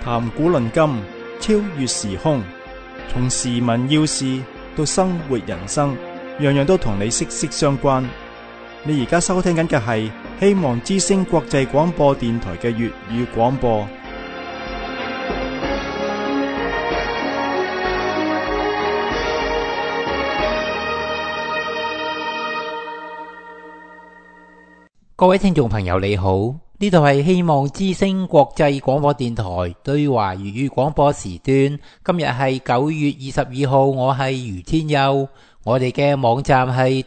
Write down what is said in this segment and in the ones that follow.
談古論今，超越時空，從時聞要事到生活人生，樣樣都同你息息相關。你而家收聽緊嘅係希望之聲國際廣播電台嘅粵語廣播。 各位聽眾朋友你好，呢度係希望之聲國際廣播電台對華粵語廣播時段。今日係9月22號，我係余天佑。我哋嘅網站係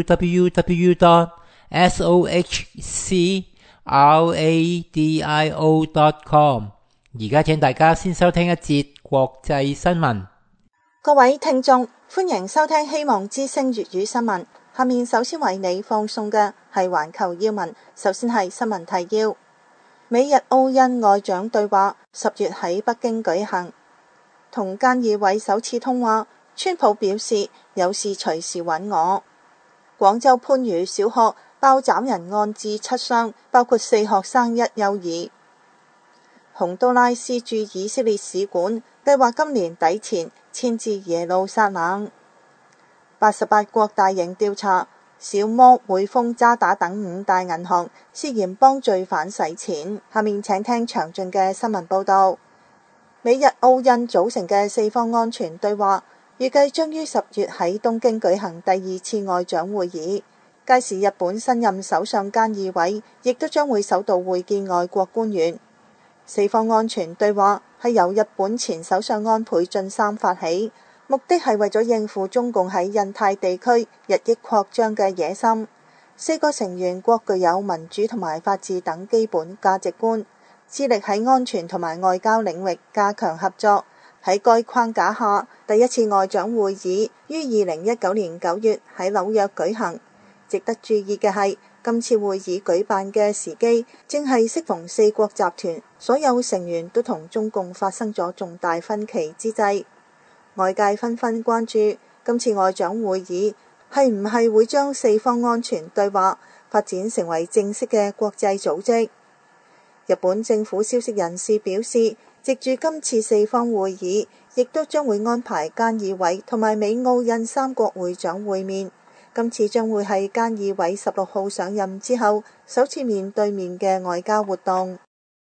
www.sohcradio.com。而家請大家先收聽一節國際新聞。 各位聽眾，歡迎收聽希望之聲粵語新聞。下面首先為你放送嘅係環球要聞。首先係新聞提要：美日澳印外長對話10月喺北京舉行，同菅義偉首次通話。川普表示有事隨時揾我。廣州番禺小學爆斬人案致7傷，包括4學生1幼兒。洪都拉斯駐以色列使館計劃今年底前遷至耶路撒冷。88國大型調查小摩、匯豐、渣打等5大銀行涉嫌幫罪犯洗錢。下面請聽詳盡嘅新聞報道。美日澳印組成嘅4方安全對話預計將於10月喺東京舉行第2次外長會議，屆時日本新任首相菅義偉亦都將會首度會見外國官員。4方安全對話係由日本前首相安倍晉三發起，目的係為咗應付中共喺印太地區日益擴張嘅野心。4個成員國具有民主同埋法治等基本價值觀，致力喺安全同埋外交領域加強合作。喺該框架下，第1次外長會議於2019年9月喺紐約舉行。值得注意嘅係，今次會議舉辦嘅時機正係適逢4國集團所有成員都同中共發生咗重大分歧之際。外界紛紛關注今次外長會議係唔係會將4方安全對話發展成為正式嘅國際組織。日本政府消息人士表示，藉住今次4方會議，亦都將會安排菅義偉同埋美澳印3國會長會面。今次將會係菅義偉16號上任之後首次面對面嘅外交活動。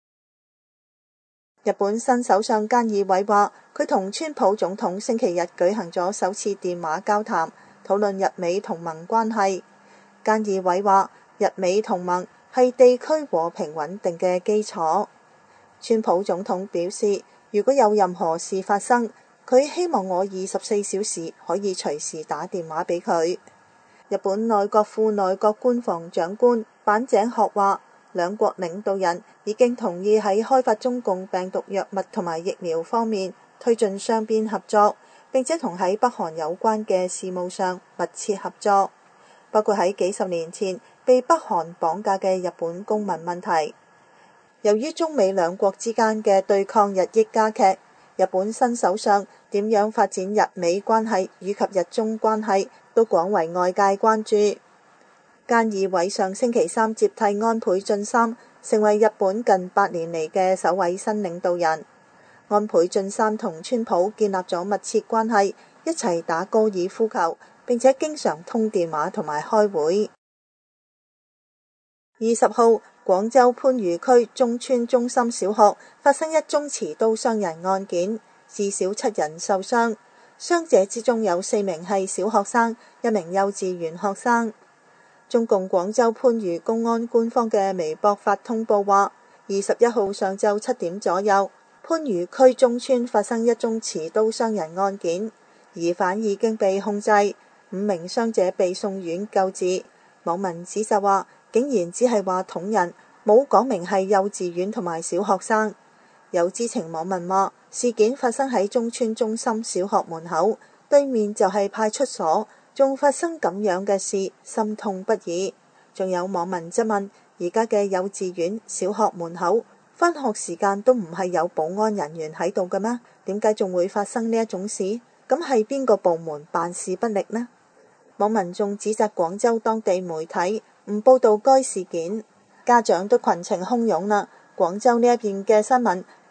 日本新首相菅義偉話，佢同川普總統星期日舉行咗首次電話交談，討論日美同盟關係。菅義偉話，日美同盟係地區和平穩定嘅基礎。川普總統表示，如果有任何事發生，佢希望我24小時可以隨時打電話俾佢。日本內閣副內閣官房長官板井學話，兩國領導人已經同意喺開發中共病毒藥物同埋疫苗方面推進雙邊合作，並且同喺北韓有關嘅事務上密切合作，包括喺幾十年前被北韓綁架嘅日本公民問題。由於中美兩國之間嘅對抗日益加劇，日本新首相點樣發展日美關係以及日中關係都廣為外界關注。菅義偉上星期3接替安倍晉三，成為日本近8年嚟嘅首位新領導人。安倍晉三同川普建立咗密切關係，一齊打高爾夫球，並且經常通電話同埋開會。20號，廣州番禺區中村中心小學發生一宗持刀傷人案件，至少7人受傷，傷者之中有4名係小學生，1名幼稚園學生。中共廣州番禺公安官方嘅微博發通報話，21號上晝7點左右，番禺區中村發生一宗持刀傷人案件，疑犯已經被控制，5名傷者被送院救治。網民指責話，竟然只係話捅人，冇講明係幼稚園同埋小學生。有知情網民話，事件發生喺中村中心小學門口，對面就係派出所，仲發生咁樣嘅事，心痛不已。仲有網民質問，而家嘅幼稚園、小學門口，返學時間都唔係有保安人員喺度嘅咩？點解仲會發生呢一種事？咁係邊個部門辦事不力呢？網民仲指責廣州當地媒體唔報道該事件，家長都群情洶湧啦。廣州呢一邊嘅新聞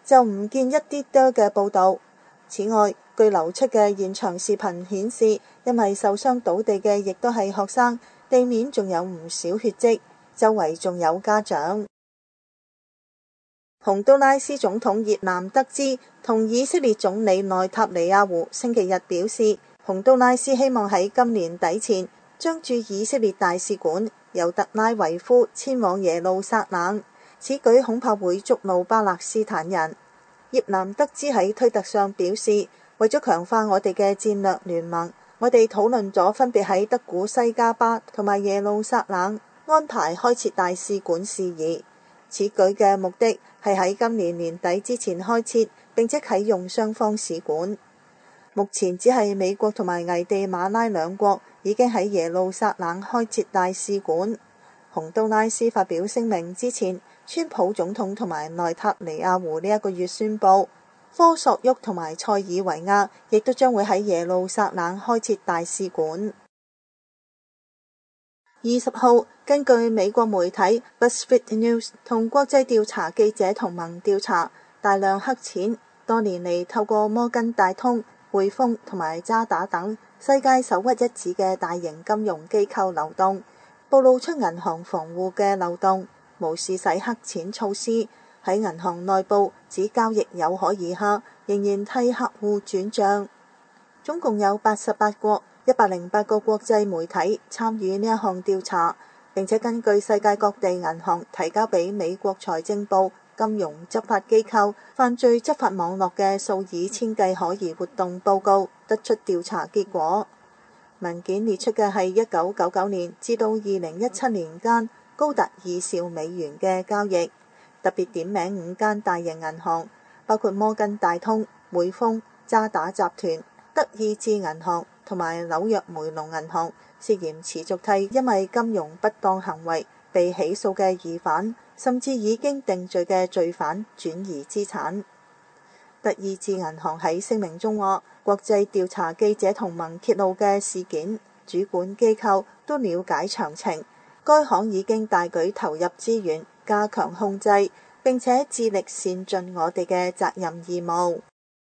就唔見一啲多嘅報導。此外，據流出嘅現場視頻顯示，因為受傷倒地嘅亦都係學生，地面仲有唔少血跡，周圍仲有家長。洪都拉斯總統葉南德茲同以色列總理內塔尼亞胡星期日表示，洪都拉斯希望喺今年底前將駐以色列大使館由特拉維夫遷往耶路撒冷，此舉恐怕會觸怒巴勒斯坦人。葉南德茲喺推特上表示，為咗強化我哋嘅戰略聯盟，我哋討論咗分別喺德古西加巴同埋耶路撒冷安排開設大使館事宜。此舉嘅目的係喺今年年底之前開設並且啟用雙方使館。目前只係美國同埋危地馬拉兩國已經喺耶路撒冷開設大使館。洪都拉斯發表聲明之前，川普總統同埋內塔尼亞胡呢一個月宣布，科索沃同埋塞爾維亞亦都將會喺耶路撒冷開設大使館。20號，根據美國媒體 BuzzFeed News 同國際調查記者同盟調查，大量黑錢多年嚟透過摩根大通、匯豐同埋渣打等世界首屈一指嘅大型金融機構流動，暴露出銀行防護嘅漏洞，無視洗黑錢措施，喺銀行內部指交易有可疑下，仍然替客戶轉帳。總共有88國108個國際媒體參與呢一項調查，並且根據世界各地銀行提交俾美國財政部金融執法機構犯罪執法網絡嘅數以千計可疑活動報告，得出調查結果。文件列出嘅係1999年至到2017年間高達2兆美元嘅交易，特別點名5間大型銀行，包括摩根大通、匯豐、渣打集團、德意志銀行同埋紐約梅隆銀行，涉嫌持續替因為金融不當行為被起訴嘅疑犯，甚至已經定罪嘅罪犯轉移資產。德意志銀行喺聲明中話，國際調查記者同盟揭露嘅事件，主管機構都了解詳情，該行已經大舉投入資源，加強控制，並且致力善盡我哋嘅責任義務。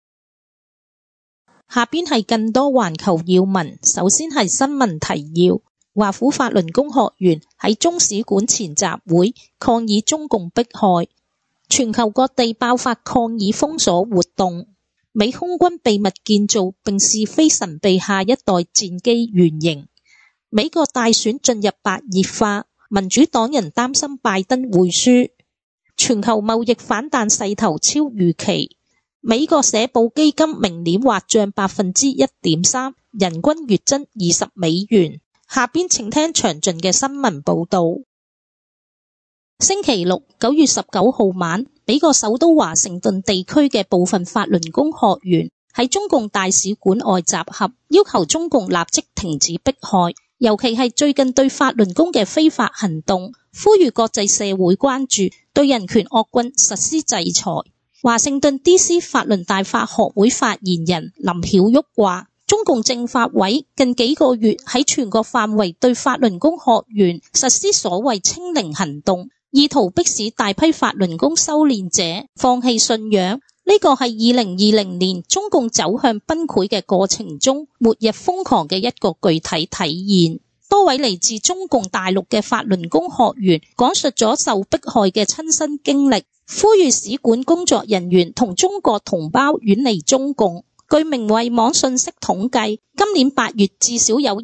下邊係更多環球要聞，首先係新聞提要。華府法輪功學員喺中使館前集會抗議中共迫害，全球各地爆發抗議封鎖活動。美空軍秘密建造並試飛神秘下一代戰機原型。美國大選進入白熱化，民主黨人擔心拜登會輸。全球貿易反彈勢頭超預期。美國社保基金明年滑漲 1.3%， 人均月增20美元。下邊請聽詳盡嘅新聞報道。星期六9月19號晚，美國首都華盛頓地區嘅部分法輪功學員喺中共大使館外集合，要求中共立即停止迫害，尤其係最近對法輪功嘅非法行動，呼籲國際社會關注，對人權惡棍實施制裁。華盛頓 DC 法輪大法學會發言人林曉旭話，中共政法委近幾個月喺全國範圍對法輪功學員實施所謂清零行動，意圖迫使大批法輪功修煉者放棄信仰。呢個係2020年中共走向崩潰嘅過程中末日瘋狂嘅一個具體體現。多位嚟自中共大陸嘅法輪功學員講述咗受迫害嘅親身經歷，呼籲使館工作人員同中國同胞遠離中共。據明慧網信息統計，今年8月至少有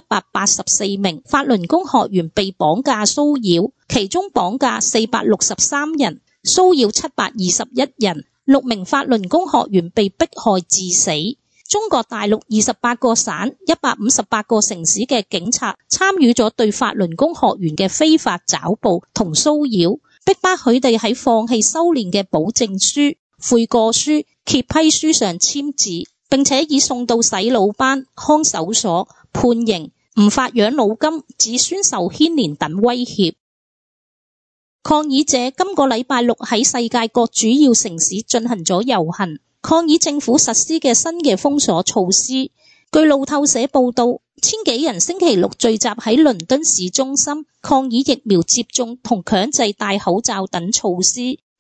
1184名法輪功學員被綁架騷擾，其中綁架463人，騷擾721人，6名法輪功學員被迫害致死。中國大陸28個省、158個城市嘅警察參與咗對法輪功學員嘅非法抓捕同騷擾，逼迫佢哋喺放棄修煉嘅保證書、悔過書、揭批書上簽字，並且以送到洗腦班、看守所、判刑、唔發養老金、子孫受牽連等威脅。抗議者今個禮拜六喺世界各主要城市進行咗遊行，抗議政府實施嘅新嘅封鎖措施。據路透社報道，千幾人星期六聚集喺倫敦市中心，抗議疫苗接種同強制戴口罩等措施。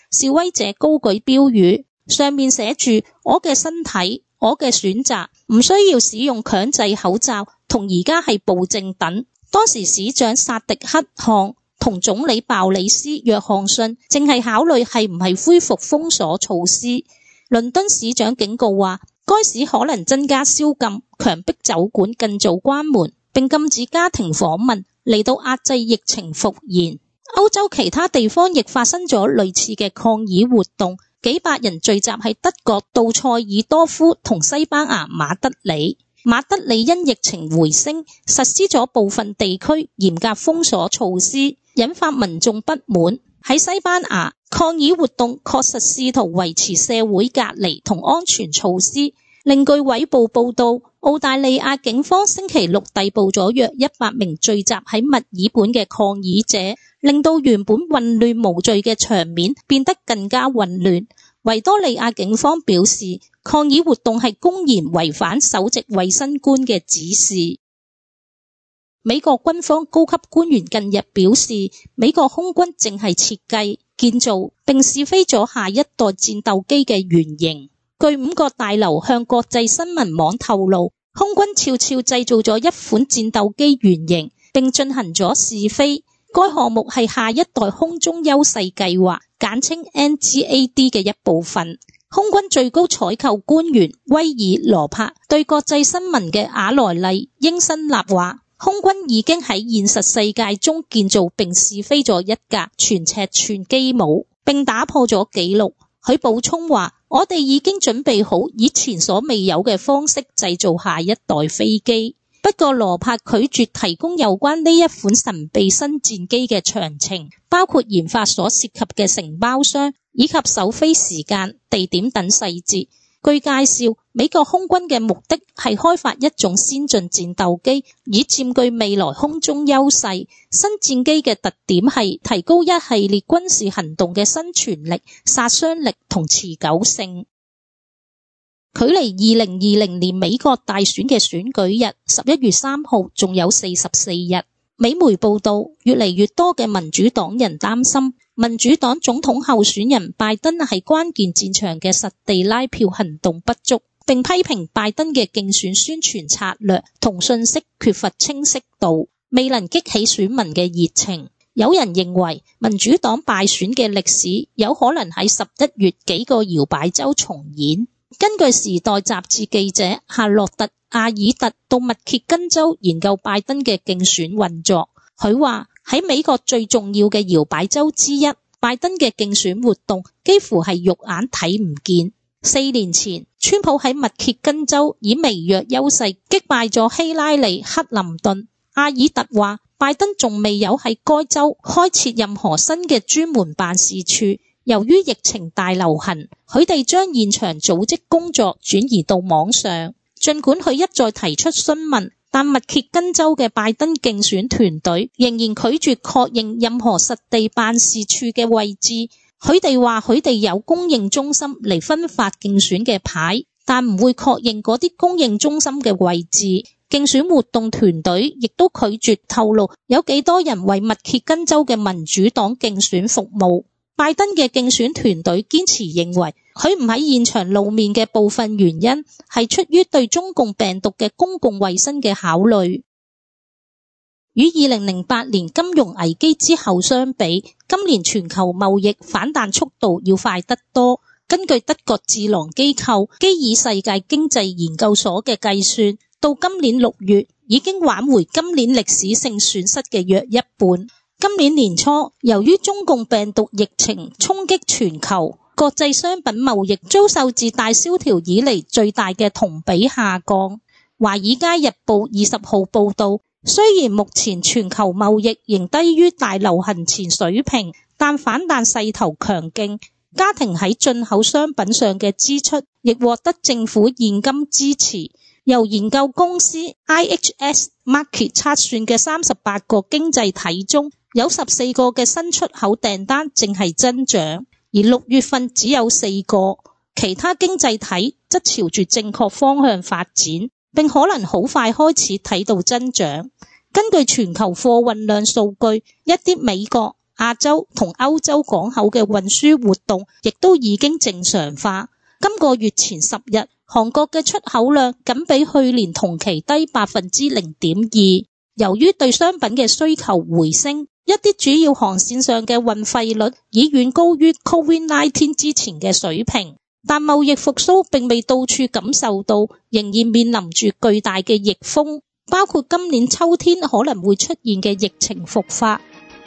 示威者高舉標語，上面寫住我嘅身體，我嘅選擇，唔需要使用強制口罩，同而家係暴政等。當時市長薩迪克汗同總理鮑里斯約翰遜正係考慮係唔係恢復封鎖措施。倫敦市長警告話，該市可能增加宵禁，強迫酒館更早關門，並禁止家庭訪問，嚟到壓制疫情復燃。歐洲其他地方亦發生咗類似嘅抗議活動，幾百人聚集喺德國杜塞爾多夫同西班牙馬德里。馬德里因疫情回升，實施咗部分地區嚴格封鎖措施，引發民眾不滿。喺西班牙，抗議活動確實試圖維持社會隔離同安全措施。另據衛報報道，澳大利亞警方星期六逮捕咗約100名聚集喺墨爾本嘅抗議者，令到原本混亂無序嘅場面變得更加混亂。維多利亞警方表示，抗議活動係公然違反首席衛生官嘅指示。美國軍方高級官員近日表示，美國空軍正係設計、建造並試飛咗下一代戰鬥機嘅原型。據五角大樓向國際新聞網透露，空軍悄悄製造咗一款戰鬥機原型，並進行咗試飛。該項目係下一代空中優勢計劃，簡稱 NGAD 嘅一部分。空軍最高採購官員威爾羅柏對國際新聞嘅瓦萊麗英辛納話，空軍已經喺現實世界中建造並試飛咗一架全尺寸機模，並打破咗紀錄。佢補充話，我哋已經準備好以前所未有嘅方式製造下一代飛機。不過羅柏拒絕提供有關呢一款神秘新戰機嘅詳情，包括研發所涉及嘅承包商以及首飛時間、地點等細節。據介紹，美國空軍嘅目的係開發一種先進戰鬥機，以佔據未來空中優勢。新戰機嘅特點係提高一系列軍事行動嘅生存力、殺傷力同持久性。距離2020年美國大選嘅選舉日11月3號仲有44日。美媒報道，越嚟越多嘅民主黨人擔心民主黨總統候選人拜登喺關鍵戰場嘅實地拉票行動不足，並批評拜登嘅競選宣傳策略同信息缺乏清晰度，未能激起選民嘅熱情。有人認為民主黨敗選嘅歷史有可能喺11月幾個搖擺州重演。根據時代雜誌記者夏洛特·阿爾特到密歇根州研究拜登嘅競選運作，佢話喺美國最重要嘅搖擺州之一，拜登嘅競選活動幾乎係肉眼睇唔見。4年前，川普喺密歇根州以微弱優勢擊敗咗希拉里·克林頓。阿爾特話，拜登仲未有喺該州開設任何新嘅專門辦事處。由於疫情大流行，佢哋將現場組織工作轉移到網上。儘管佢一再提出詢問，但密歇根州嘅拜登競選團隊仍然拒絕確認任何實地辦事處嘅位置。佢哋話佢哋有供應中心嚟分發競選嘅牌，但唔會確認嗰啲供應中心嘅位置。競選活動團隊亦都拒絕透露有幾多人為密歇根州嘅民主黨競選服務。拜登嘅競選團隊堅持認為，佢唔喺現場露面嘅部分原因係出於對中共病毒嘅公共衛生嘅考慮。與2008年金融危機之後相比，今年全球貿易反彈速度要快得多。根據德國智囊機構基爾世界經濟研究所嘅計算，到今年6月已經挽回今年歷史性損失嘅約一半。今年年初，由於中共病毒疫情衝擊全球，國際商品貿易遭受自大蕭條以嚟最大嘅同比下降。華爾街日報20號報道，雖然目前全球貿易仍低於大流行前水平，但反彈勢頭強勁。家庭喺進口商品上嘅支出亦獲得政府現金支持。由研究公司 IHS Markit 測算嘅38個經濟體中，有14個嘅新出口訂單正係增長，而6月份只有4個，其他經濟體則朝住正確方向發展，並可能好快開始睇到增長。根據全球貨運量數據，一啲美國、 亞洲同歐洲港口嘅運輸活動亦都已經正常化。今個月前10日，韓國嘅出口量僅比去年同期低 0.2%。由於對商品嘅需求回升，一啲主要航線上嘅運費率已遠高於 COVID-19 之前嘅水平，但貿易復甦並未到處感受到，仍然面臨住巨大嘅逆風，包括今年秋天可能會出現嘅疫情復發。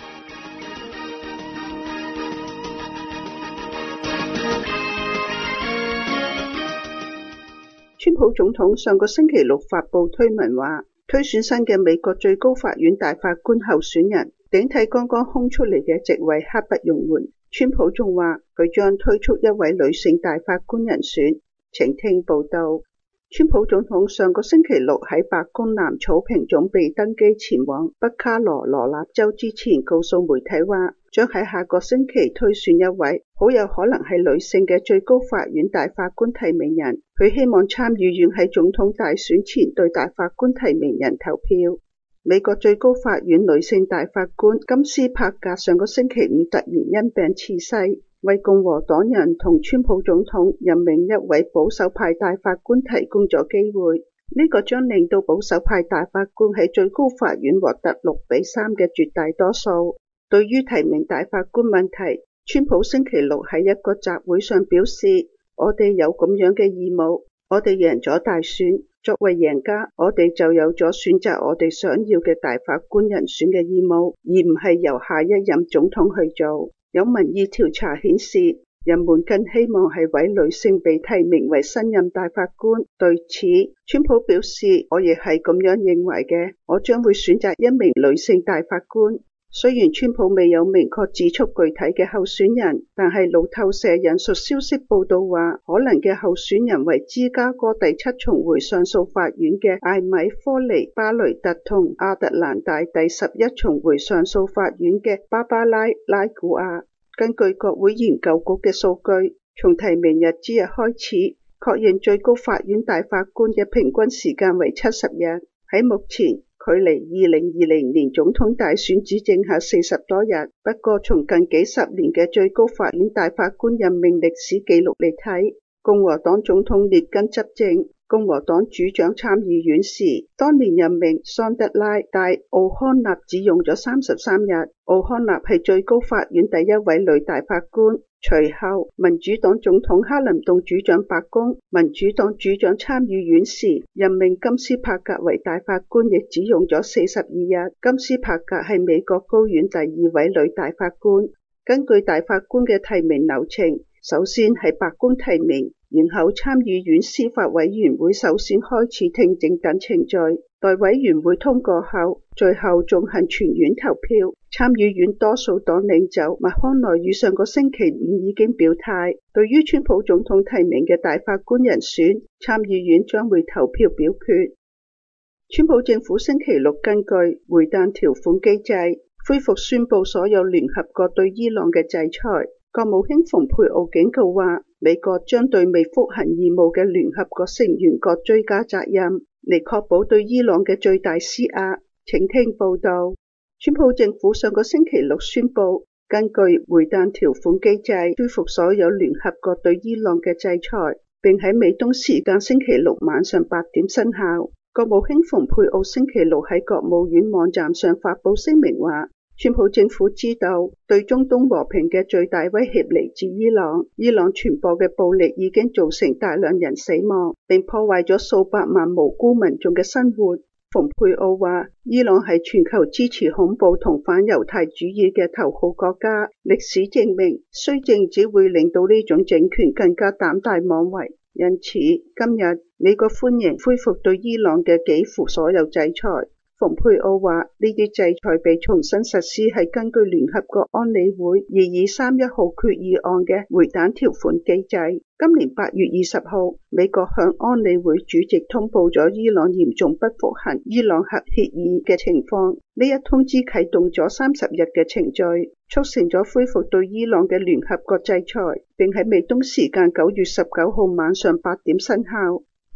川普總統上個星期六發布推文話，推選新嘅美國最高法院大法官候選人，頂替剛剛空出嚟嘅席位刻不容緩。川普仲話佢將推出一位女性大法官人選。請聽報道。川普總統上個星期六喺白宮南草坪準備登機前往北卡羅來納州之前，告訴媒體話將喺下個星期推選一位好有可能係女性嘅最高法院大法官提名人。佢希望參議院喺總統大選前對大法官提名人投票。美國最高法院女性大法官金斯帕格上個星期五突然因病辭世，為共和黨人同川普總統任命一位保守派大法官提供咗機會。呢個將令到保守派大法官喺最高法院獲得6-3嘅絕大多數。對於提名大法官問題，川普星期六喺一個集會上表示，我哋有咁樣嘅義務，我哋贏咗大選，作為贏家，我哋就有咗選擇我哋想要嘅大法官人選嘅義務，而唔係由下一任總統去做。有民意調查顯示，人們更希望係位女性被提名為新任大法官。對此，川普表示，我亦係咁樣認為嘅，我將會選擇一名女性大法官。雖然川普未有明確指出具體嘅候選人，但係路透社引述消息報道話，可能嘅候選人為芝加哥第7重回上訴法院嘅艾米科尼巴雷特同亞特蘭大第11重回上訴法院嘅芭芭拉拉古亞。根據國會研究局嘅數據，從提名日之日開始，確認最高法院大法官嘅平均時間為70日。喺目前，距離2020年總統大選只剩下40多日。不過從近幾十年嘅最高法院大法官任命歷史記錄嚟睇，共和黨總統列根執政，共和黨主掌參議院時，當年任命桑德拉戴奧康納只用咗33日。奧康納係最高法院第一位女大法官。隨後，民主黨總統克林頓主掌白宮，民主黨主掌參議院時，任命金斯帕格為大法官亦只用咗42日。金斯帕格係美國高院第2位女大法官。根據大法官嘅提名流程，首先係白宮提名，然後參議院司法委員會首先開始聽證等程序，待委員會通過後，最後進行全院投票。參議院多數黨領袖麥康奈爾上個星期五已經表態，對於川普總統提名嘅大法官人選，參議院將會投票表決。川普政府星期六根據回彈條款機制，恢復宣布所有聯合國對伊朗嘅制裁。國務卿蓬佩奧警告話，美國將對未履行義務嘅聯合國成員國追加責任，嚟確保對伊朗嘅最大施壓。請聽報道。川普政府上個星期六宣布，根據回彈條款機制，恢復所有聯合國對伊朗嘅制裁，並喺美東時間星期六晚上8點生效。國務卿蓬佩奧星期六喺國務院網站上發佈聲明話，川普政府知道對中東和平嘅最大威脅嚟自伊朗，伊朗傳播嘅暴力已經造成大量人死亡，並破壞咗數百萬無辜民眾嘅生活。蓬佩奧話，伊朗係全球支持恐怖同反猶太主義嘅頭號國家。歷史證明，綏靖只會令到呢種政權更加膽大妄為。因此，今日美國歡迎恢復對伊朗嘅幾乎所有制裁。蓬佩奧話，呢啲制裁被重新實施係根據聯合國安理會2231號決議案嘅回彈條款機制。今年8月20號，美國向安理會主席通報咗伊朗嚴重不履行伊朗核協議嘅情況。呢一通知啟動咗30日嘅程序，促成咗恢復對伊朗嘅聯合國制裁，並喺美東時間9月19號晚上8點生效。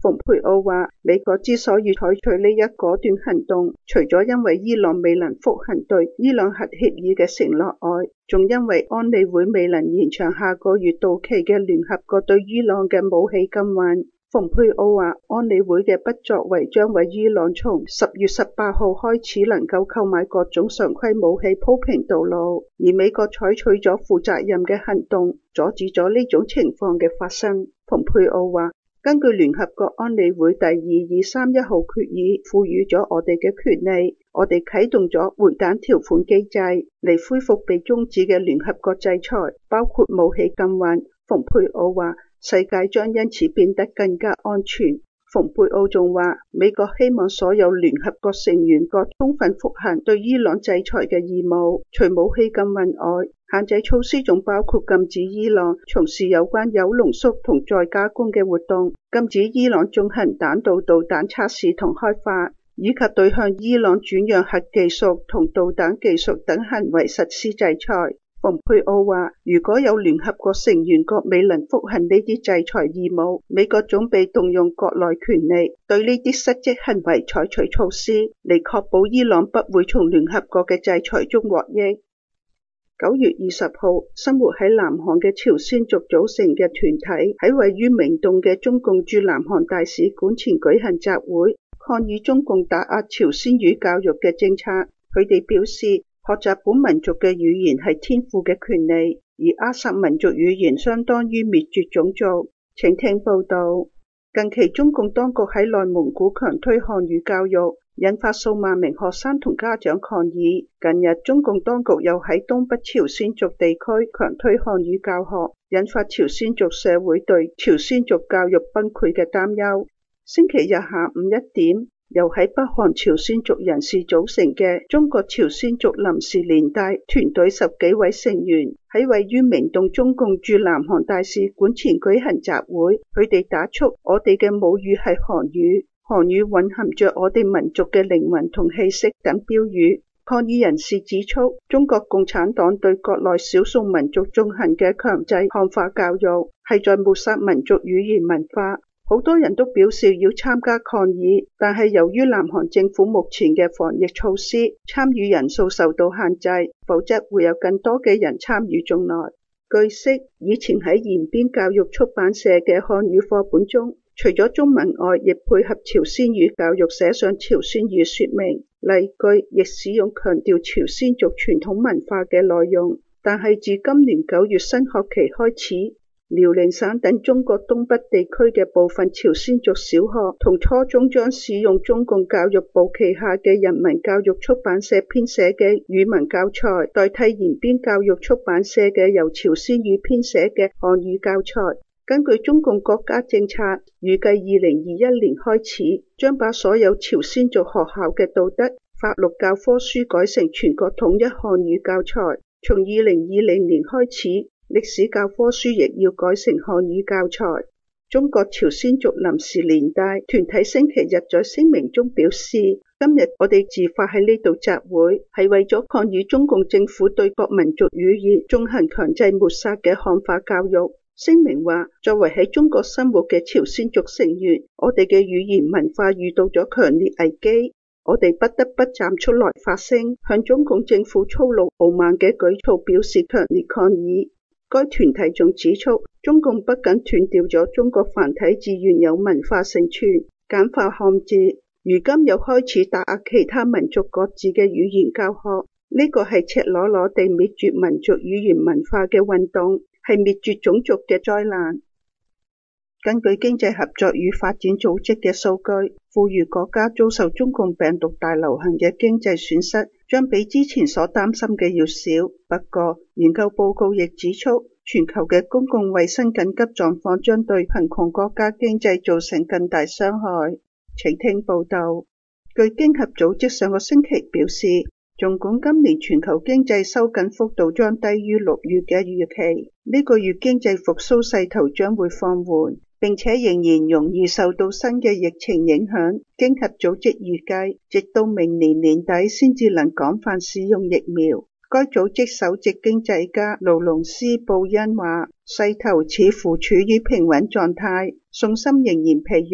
蓬佩奧話，美國之所以採取呢一果斷行動，除咗因為伊朗未能復行對伊朗核協議嘅承諾外，仲因為安理會未能延長下個月到期嘅聯合國對伊朗嘅武器禁運。蓬佩奧話，安理會嘅不作為將為伊朗從10月18號開始能夠購買各種常規武器鋪平道路，而美國採取咗負責任嘅行動，阻止咗呢種情況嘅發生。蓬佩奧話，根據聯合國安理會第2231號決議賦予咗我哋嘅權利，我哋啟動咗回彈條款機制嚟恢復被終止嘅聯合國制裁，包括武器禁運。蓬佩奧話，世界將因此變得更加安全。蓬佩奧仲話，美國希望所有聯合國成員國充分復行對伊朗制裁嘅義務，除武器禁運外，限制措施仲包括禁止伊朗從事有關鈾濃縮同再加工嘅活動，禁止伊朗進行彈道導彈測試同開發，以及對向伊朗轉讓核技術同導彈技術等行為實施制裁。蓬佩奧話，如果有聯合國成員國未能復行呢啲制裁義務，美國準備動用國內權力對呢啲失職行為採取措施，嚟確保伊朗不會從聯合國嘅制裁中獲益。9月20號，生活喺南韓嘅朝鮮族組成嘅團體喺位於明洞嘅中共駐南韓大使館前舉行集會，抗議中共打壓朝鮮語教育嘅政策。佢哋表示，學習本民族嘅語言係天賦嘅權利，而阿薩民族語言相當於滅絕種族。請聽報道。近期中共當局喺內蒙古強推漢語教育，引發數萬名學生同家長抗議。近日中共當局又喺東北朝鮮族地區強推漢語教學，引發朝鮮族社會對朝鮮族教育崩潰嘅擔憂。星期日下午1點，由喺北韓朝鮮族人士組成嘅中國朝鮮族臨時連帶團隊10幾位成員喺位於明洞中共駐南韓大使館前舉行集會，佢哋打出我哋嘅母語係韓語，韓語蘊含着我哋民族嘅靈魂同氣息等標語。抗議人士指出，中國共產黨對國內少數民族進行嘅強制漢化教育係在抹殺民族語言文化。好多人都表示要參加抗議，但係由於南韓政府目前嘅防疫措施，參與人數受到限制，否則會有更多嘅人參與進來。據悉，以前喺延邊教育出版社嘅漢語課本中，除咗中文外，亦配合朝鮮語教育寫上朝鮮語說明，例句亦使用強調朝鮮族傳統文化嘅內容。但係自今年9月新學期開始，遼寧省等中國東北地區嘅部分朝鮮族小學同初中將使用中共教育部旗下嘅人民教育出版社編寫嘅語文教材，代替延邊教育出版社嘅由朝鮮語編寫嘅漢語教材。根據中共國家政策，預計2021年開始，將把所有朝鮮族學校嘅道德、法律教科書改成全國統一漢語教材。從2020年開始，歷史教科書亦要改成漢語教材。中國朝鮮族臨時連帶團體星期日在聲明中表示，今日我哋自發喺呢度集會，係為咗抗議中共政府對各民族語言進行強制抹殺嘅漢化教育。聲明話，作為喺中國生活嘅朝鮮族成員，我哋嘅語言文化遇到咗強烈危機，我哋不得不站出來發聲，向中共政府粗魯傲慢嘅舉措表示強烈抗議。該團體仲指出，中共不僅斷掉咗中國繁體字原有文化承傳，簡化漢字，如今又開始打壓其他民族各自嘅語言教學，呢個係赤裸裸地滅絕民族語言文化嘅運動，係滅絕種族嘅災難。根據經濟合作與發展組織嘅數據，富裕國家遭受中共病毒大流行嘅經濟損失將比之前所擔心嘅要少。不過，研究報告亦指出，全球嘅公共衛生緊急狀況將對貧窮國家經濟造成更大傷害。請聽報道。據經合組織上個星期表示，儘管今年全球經濟收緊幅度將低於6月嘅預期，呢個月經濟復甦勢頭將會放緩，並且仍然容易受到新嘅疫情影響。經合組織預計，直到明年年底先至能廣泛使用疫苗。該組織首席經濟家勞隆斯布恩話，勢頭似乎處於平穩狀態，信心仍然疲軟。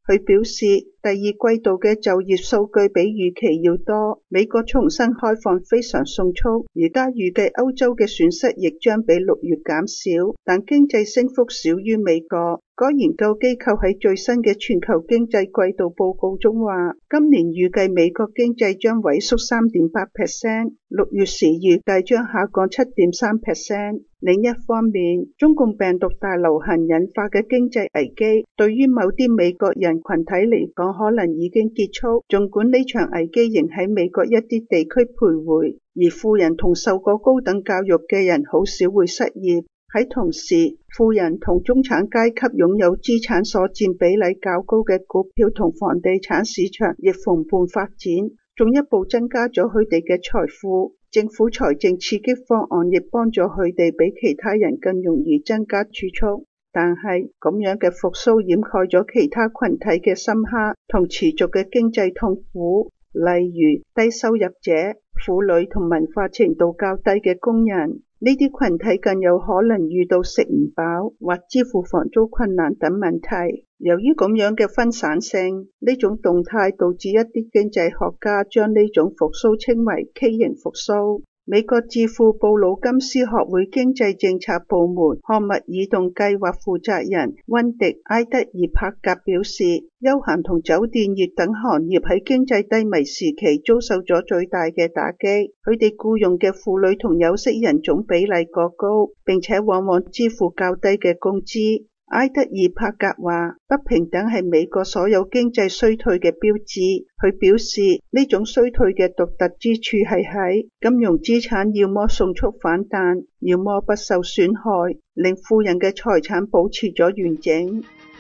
佢表示，第二季度嘅就業數據比預期要多，美國重新開放非常迅速，而家預計歐洲嘅損失亦將比6月減少，但經濟升幅少於美國。該研究機構喺最新嘅全球經濟季度報告中話，今年預計美國經濟將萎縮 3.8%， 6月時預計將下降 7.3%。另一方面，中共病毒大流行引發嘅經濟危機，對於某啲美國人群體嚟講可能已經結束，儘管呢場危機仍喺美國一啲地區徘徊，而富人同受過高等教育嘅人好少會失業。喺同時，富人同中產階級擁有資產所佔比例較高嘅股票同房地產市場亦蓬勃發展，進一步增加咗佢哋嘅財富。政府財政刺激方案亦幫助佢哋比其他人更容易增加儲蓄，但係咁樣嘅復甦掩蓋咗其他群體嘅深刻同持續嘅經濟痛苦，例如低收入者、婦女同文化程度較低嘅工人。呢啲群體更有可能遇到食唔飽或支付房租困難等問題。由於咁樣嘅分散性，呢種動態導致一啲經濟學家將呢種復甦稱為畸形復甦。美國智庫布魯金斯學會經濟政策部門漢密爾頓計劃負責人溫迪埃德爾帕格表示，休閒同酒店業等行業喺經濟低迷時期遭受咗最大嘅打擊，佢哋僱用嘅婦女同有色人種比例過高，並且往往支付較低嘅工資。埃德爾帕格話，不平等係美國所有經濟衰退嘅標誌。佢表示，呢種衰退嘅獨特之處係喺金融資產要麼迅速反彈，要麼不受損害，令富人嘅財產保持咗完整。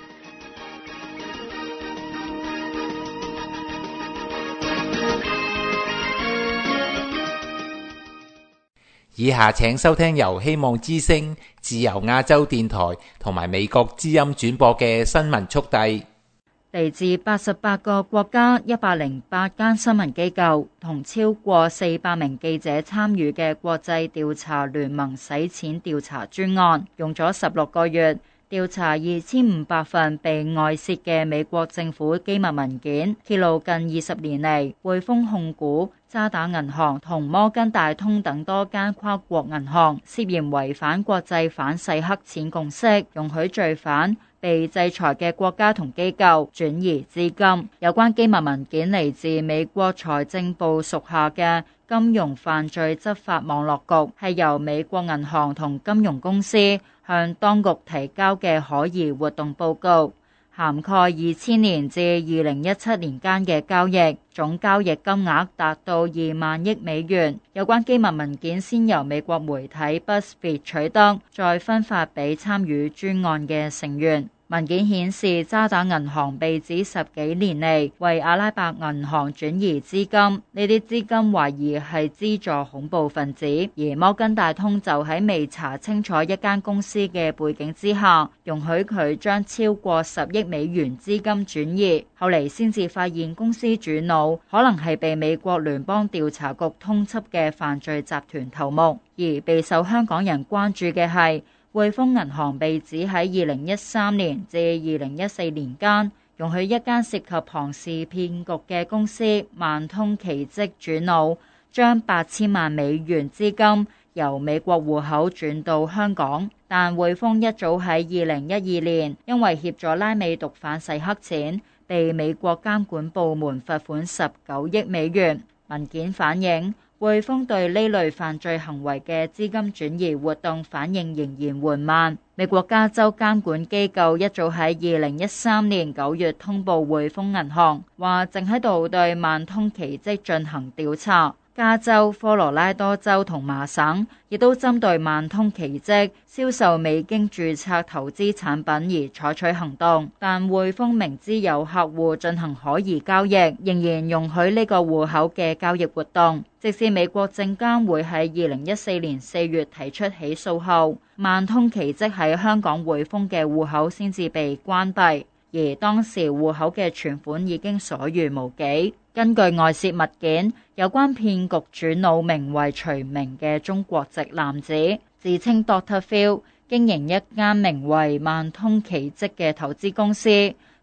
以下請收聽由希望之聲、自由亞洲電台同埋美國之音轉播嘅新聞速遞。 嚟自88個國家、108間新聞機構同超過400名記者參與嘅國際調查聯盟洗錢調查專案，用咗16個月調查2500份被外泄嘅美國政府機密文件，揭露近20年嚟匯豐控股、渣打銀行同摩根大通等多間跨國銀行涉嫌違反國際反洗黑錢共識，容許罪犯被制裁嘅國家同機構轉移資金。有關機密文件嚟自美國財政部屬下嘅金融犯罪執法網絡局，係由美國銀行同金融公司向當局提交嘅可疑活動報告，涵蓋2000年至2017年間嘅交易，總交易金額達到2萬億美元。有關機密文件先由美國媒體 BuzzFeed 取得，再分發俾參與專案嘅成員。文件顯示，渣打銀行被指10幾年嚟為阿拉伯銀行轉移資金，呢啲資金懷疑係資助恐怖分子，而摩根大通就喺未查清楚一間公司嘅背景之下，容許佢將超過10億美元資金轉移。後嚟先至發現公司主腦可能係被美國聯邦調查局通緝嘅犯罪集團頭目。而備受香港人關注嘅係，匯豐銀行被指喺2013年至2014年間，容許一間涉及龐氏騙局嘅公司萬通奇蹟主腦將8000萬美元資金由美國戶口轉到香港，但匯豐一早喺2012年因為協助拉美毒販洗黑錢，被美國監管部門罰款19億美元。文件反映，匯豐對呢類犯罪行為嘅資金轉移活動反應仍然緩慢。美國加州監管機構一早喺2013年9月通報匯豐銀行，話正喺度對萬通奇蹟進行調查。加州、科羅拉多州同麻省亦都針對萬通奇蹟銷售未經註冊投資產品而採取行動，但匯豐明知有客戶進行可疑交易，仍然容許呢個戶口嘅交易活動。直至美國證監會喺2014年4月提出起訴後，萬通奇蹟喺香港匯豐嘅戶口先至被關閉，而當時戶口嘅存款已經所餘無幾。根據外泄物件，有關騙局主腦名為徐明嘅中國籍男子，自稱 Dr. Phil， 經營一間名為萬通奇蹟嘅投資公司。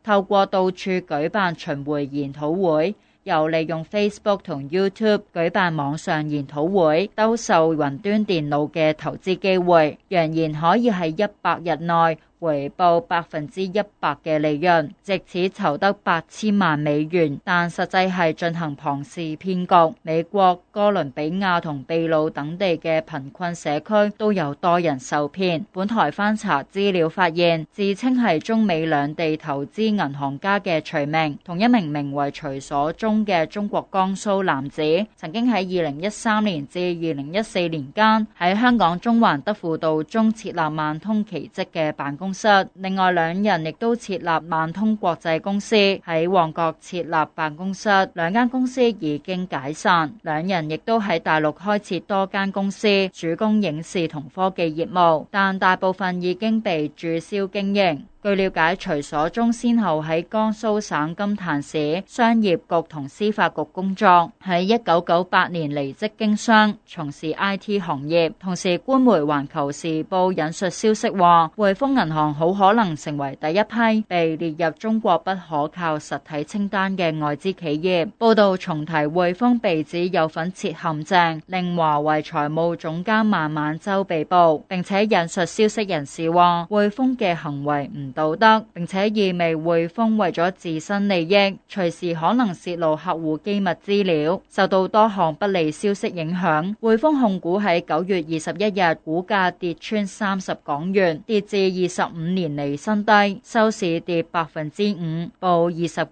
透過到處舉辦巡迴研討會，又利用 Facebook 同 YouTube 舉辦網上研討會，兜售雲端電腦嘅投資機會，揚言可以喺100日內回報100%嘅利潤，藉此籌得8000萬美元，但實際係進行龐氏騙局。美國、哥倫比亞同秘魯等地嘅貧困社區都有多人受騙。本台翻查資料發現，自稱係中美兩地投資銀行家嘅徐明，同一名名為徐所忠嘅中國江蘇男子，曾經喺2013年至2014年間喺香港中環德輔道中設立萬通奇蹟嘅辦公室。另外兩人亦都設立萬通國際公司，喺旺角設立辦公室，兩間公司已經解散。兩人亦都喺大陸開設多間公司，主攻影視同科技業務，但大部分已經被註銷經營。據了解，徐所忠先後喺江蘇省金壇市商業局同司法局工作，喺1998年離職經商，從事 IT 行業。同時，官媒環球時報引述消息話，匯豐銀行好可能成為第一批被列入中國不可靠實體清單嘅外資企業。報道重提匯豐被指有份設陷阱，令華為財務總監孟晚舟被捕，並且引述消息人士話，匯豐嘅行為唔道德，並且意味匯豐為咗自身利益，隨時可能泄露客戶機密資料。受到多項不利消息影響，匯豐控股喺9月21日股價跌穿30港元，跌至25年嚟新低，收市跌5%，報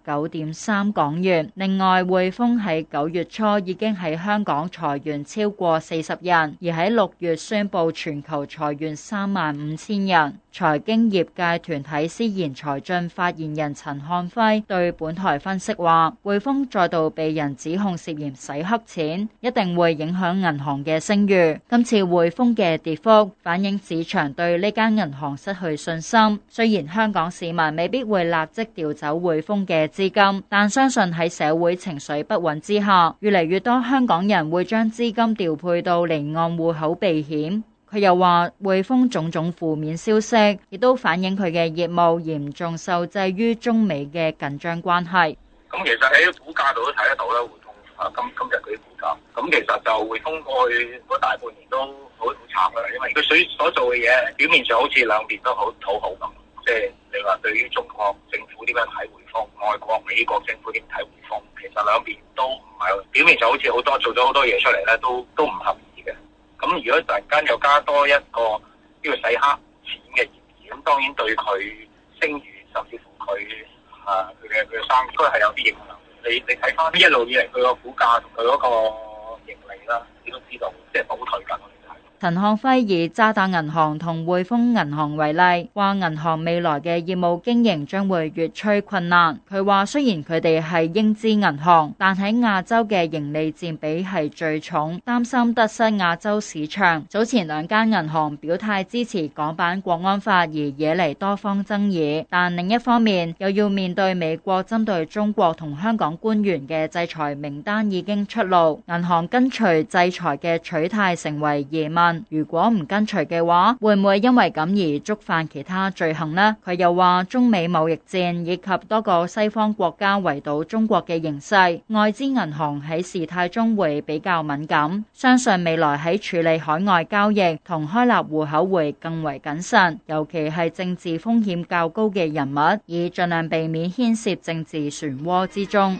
29.3港元。另外，匯豐喺9月初已經喺香港裁員超過40人，而喺6月宣布全球裁員35000人。財經業界團體思言財進發言人陳漢輝對本台分析話，匯豐再度被人指控涉嫌洗黑錢，一定會影響銀行嘅聲譽。今次匯豐嘅跌幅反映市場對呢間銀行失去信心。雖然香港市民未必會立即調走匯豐嘅資金，但相信喺社會情緒不穩之下，越嚟越多香港人會將資金調配到離岸戶口避險。佢又話，匯豐種種負面消息，亦都反映佢嘅業務嚴重受制於中美嘅緊張關係。 咁其實喺股價度都睇得到啦，匯豐今日嗰啲股價。咁其實就匯豐過去嗰大半年都好慘噶啦，因為佢所做嘅嘢表面上好似兩邊都好討好咁，即係你話對於中國政府點樣睇匯豐，外國美國政府點睇匯豐，其實兩邊都唔係表面上好似好多做咗好多嘢出嚟咧，都唔合意嘅。咁如果突然間又加多一個呢個洗黑錢嘅嫌疑，咁當然對佢聲譽甚至乎佢嘅生意都係有啲影響。你睇翻一路以嚟佢個股價同佢嗰個盈利啦，你都知道即係倒退緊。 陳漢輝以渣打銀行同匯豐銀行為例，話銀行未來嘅業務經營將會越趨困難。佢話雖然佢哋係英資銀行，但喺亞洲嘅盈利佔比係最重，擔心得失亞洲市場。早前兩間銀行表態支持港版國安法而惹嚟多方爭議，但另一方面又要面對美國針對中國同香港官員嘅制裁名單已經出爐，銀行跟隨制裁嘅取態成為疑問。如果唔跟隨嘅話，會唔會因為咁而觸犯其他罪行呢？佢又話，中美貿易戰以及多個西方國家圍堵中國嘅形勢，外資銀行喺事態中會比較敏感，相信未來喺處理海外交易同開立戶口會更為謹慎，尤其係政治風險較高嘅人物，以盡量避免牽涉政治漩渦之中。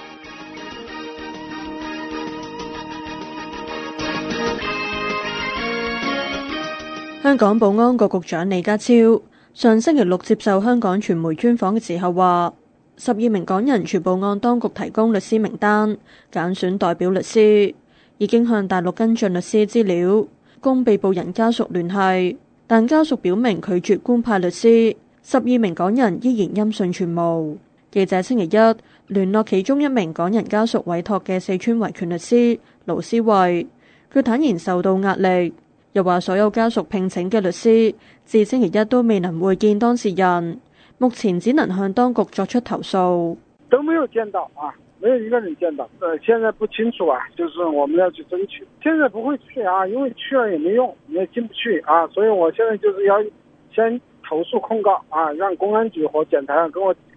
香港保安局局長李家超上星期六接受香港傳媒專訪嘅時候話，12名港人全部按當局提供律師名單揀選代表律師，已經向大陸跟進律師資料，供被捕人家屬聯繫，但家屬表明拒絕官派律師，12名港人依然音訊全無。記者星期一聯絡其中一名港人家屬委託嘅四川維權律師盧思慧，佢坦言受到壓力。又話所有家屬聘請嘅律師自星期一都未能會見當事人，目前只能向當局作出投訴。 都沒有見到啊，沒有一個人見到。現在不清楚啊，就是我們要去爭取。現在不會去啊，因為去了也沒用，也進不去啊，所以我現在就是要先投訴控告啊，讓公安局和檢察院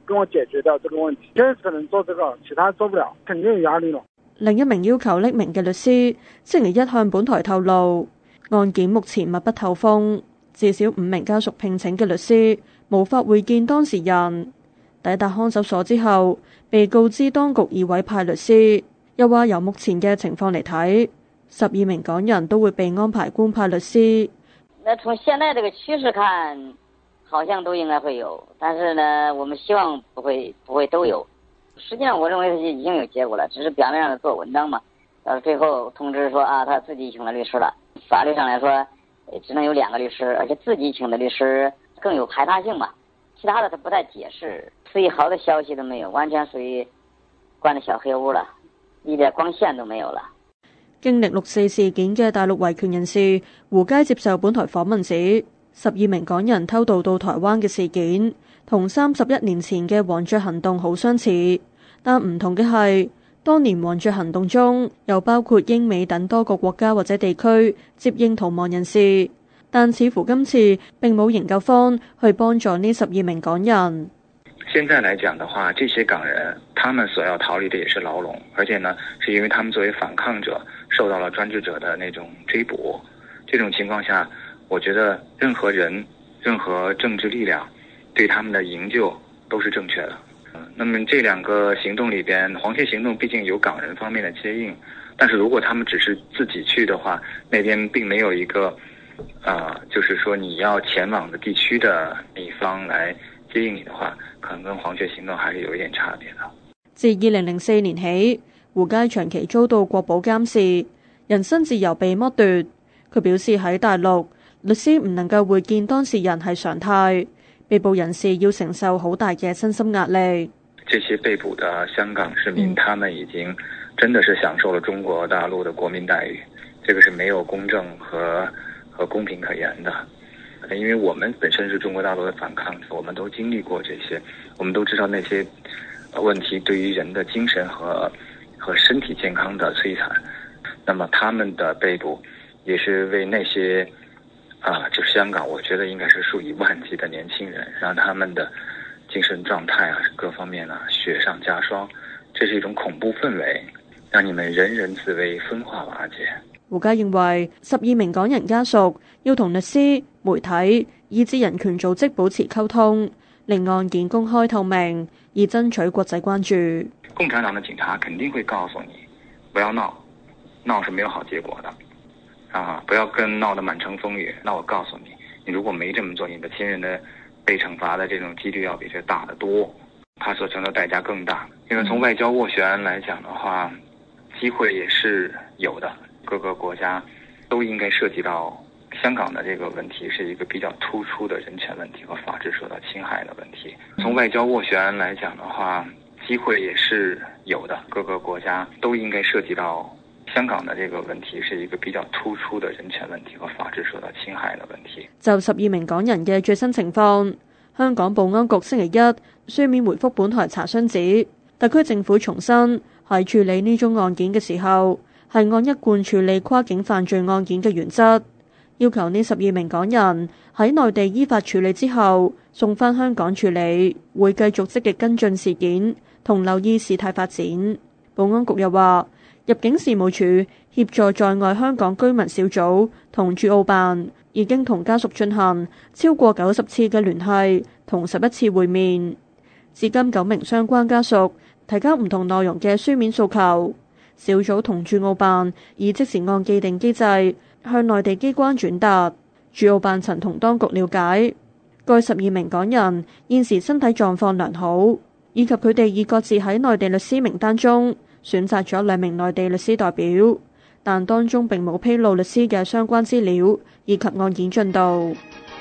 跟我解決掉這個問題。現在只能做這個，其他做不了，肯定有壓力咯。 另一名要求匿名嘅律師星期一向本台透露，案件目前密不透風，至少5名家屬聘請嘅律師無法會見當事人。抵達看守所之後，被告知當局已委派律師，又話由目前嘅情況嚟睇，12名港人都會被安排官派律師。 那從現在這個趨勢看，好像都應該會有，但是呢，我們希望不會都有。實際上我認為已經有結果了，只是表面上做文章嘛，到最後通知說啊，他自己請了律師了。法律上來說，只能有2個律師，而且自己請的律師更有排他性嘛，其他的他不再解釋，所以好的消息都沒有，完全屬於關了小黑屋了，一點光線都沒有了。 經歷6·4事件嘅大陸維權人士胡佳接受本台訪問時，12名港人偷渡到台灣嘅事件同31年前嘅黃雀行動好相似，但唔同嘅係，當年黃雀行動中又包括英美等多個國家或者地區接應逃亡人士，但似乎今次並冇營救方去幫助呢12名港人。 現在來講的話，這些港人他們所要逃離的也是牢籠，而且呢，是因為他們作為反抗者受到了專制者的那種追捕。這種情況下，我覺得任何人、任何政治力量對他們的營救都是正確的。那麼這2個行動裏邊，黃雀行動畢竟有港人方面的接應，但是如果他們只是自己去的話，那邊並沒有一個就是說你要前往的地區的那一方來接應你的話，可能跟黃雀行動還是有一點差別的。 自2004年起，胡佳長期遭到國保監視，人身自由被剝奪。佢表示喺大陸，律師唔能夠會見當事人係常態，被捕人士要承受好大嘅身心壓力。 這些被捕的香港市民，他們已經真的是享受了中國大陸的國民待遇，這個是沒有公正和公平可言的。因為我們本身是中國大陸的反抗者，我們都經歷過這些，我們都知道那些問題對於人的精神和身體健康的摧殘。那麼他們的被捕也是為那些就是香港，我覺得應該是數以萬計的年輕人，讓他們的精神狀態各方面雪上加霜。這是一種恐怖氛圍，讓你們人人自危，分化瓦解。 胡佳認為12名港人家屬要同律師、媒體以至人權組織保持溝通，令案件公開透明，以爭取國際關注。 共產黨的警察肯定會告訴你，不要鬧，鬧是沒有好結果的。不要跟鬧得滿城風雨。那我告訴你，你如果沒這麼做，你的親人的被懲罰的這種幾率要比這大得多，他所承的代價更大。因為從外交斡旋來講的話，機會也是有的。各個國家都應該涉及到香港的這個問題，是一個比較突出的人權問題和法治受到侵害的問題。從外交斡旋來講的話，機會也是有的。各個國家都應該涉及到香港的這個問題，是一個比較突出的人權問題和法治受到侵害的問題。 就12名港人嘅最新情況，香港保安局星期一書面回覆本台查詢指，特區政府重申喺處理呢宗案件嘅時候，係按一貫處理跨境犯罪案件嘅原則，要求呢12名港人喺內地依法處理之後送返香港處理，會繼續積極跟進事件同留意事態發展。保安局又話，入境事務處協助在外香港居民小組同駐澳辦已經同家屬進行超過90次嘅聯繫同11次會面，至今9名相關家屬提交唔同內容嘅書面訴求。小組同駐澳辦已即時按既定機制向內地機關轉達。駐澳辦曾同當局了解，該12名港人現時身體狀況良好，以及佢哋已各自喺內地律師名單中選擇咗2名內地律師代表，但當中並冇披露律師嘅相關資料以及案件進度。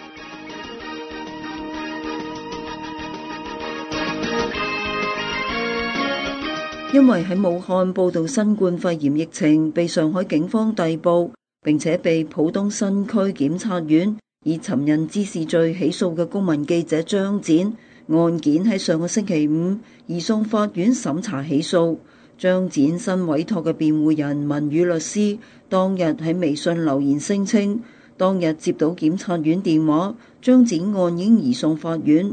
因為喺武漢報道新冠肺炎疫情，被上海警方逮捕，並且被浦東新區檢察院以尋釁滋事罪起訴嘅公民記者張展，案件喺上個星期5移送法院審查起訴。張展新委託嘅辯護人文宇律師當日喺微信留言聲稱，當日接到檢察院電話，張展案已經移送法院。